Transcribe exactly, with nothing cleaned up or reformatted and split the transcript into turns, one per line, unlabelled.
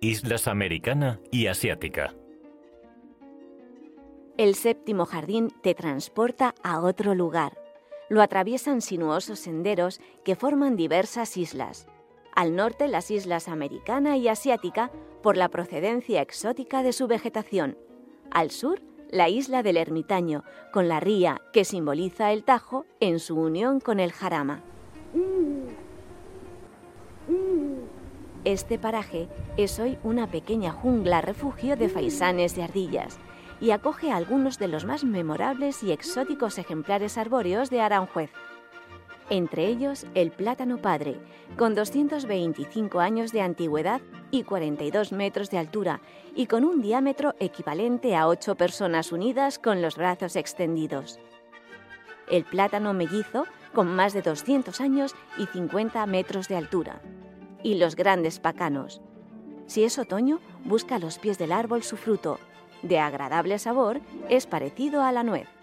Islas Americana y Asiática.
El séptimo jardín te transporta a otro lugar. Lo atraviesan sinuosos senderos que forman diversas islas. Al norte, las islas Americana y Asiática, por la procedencia exótica de su vegetación. Al sur, la isla del Ermitaño, con la ría que simboliza el Tajo en su unión con el Jarama. Este paraje es hoy una pequeña jungla refugio de faisanes de ardillas y acoge a algunos de los más memorables y exóticos ejemplares arbóreos de Aranjuez. Entre ellos, el plátano padre, con doscientos veinticinco años de antigüedad y cuarenta y dos metros de altura, y con un diámetro equivalente a ocho personas unidas con los brazos extendidos. El plátano mellizo, con más de doscientos años y cincuenta metros de altura. Y los grandes pacanos. Si es otoño, busca a los pies del árbol su fruto. De agradable sabor, es parecido a la nuez.